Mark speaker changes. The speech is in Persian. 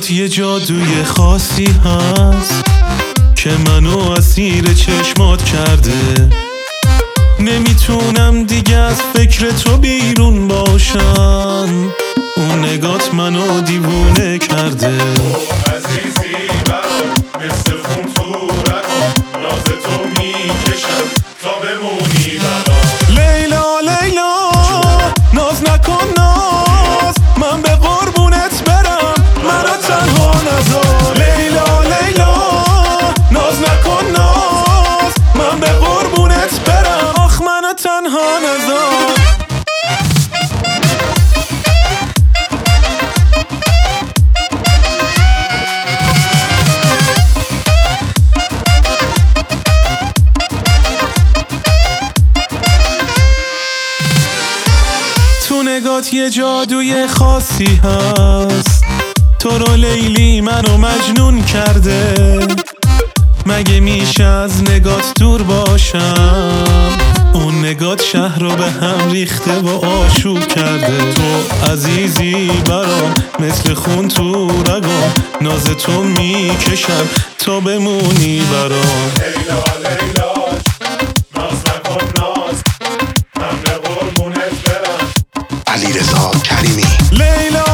Speaker 1: نگات یه جادوی خاصی هست که منو اسیر چشمات کرده. نمیتونم دیگه از فکر تو بیرون باشم، اون نگات منو دیوونه کرده.
Speaker 2: عزیزی برام مثل خون تو رگام، ناز تو میکشم تا بمونی برام.
Speaker 1: لیلا لیلا ناز نکن ناز، من به قربونت برم، منو تنها نذار. لیلا لیلا ناز نکن ناز، من به قربونت برم، آخ منو تنها نذار. تو نگات یه جادوی خاصی هست، تو رو لیلی منو مجنون کرده. مگه میشه از نگات دور باشم، اون نگات شهر رو به هم ریخته و آشوب کرده. تو عزیزی برام مثل خون تو رگام، ناز تو میکشم تا بمونی برام.
Speaker 2: لیلا لیلا ناز نکن ناز، من به قربونت برم.
Speaker 3: علیرضا کریمی.
Speaker 1: لیلا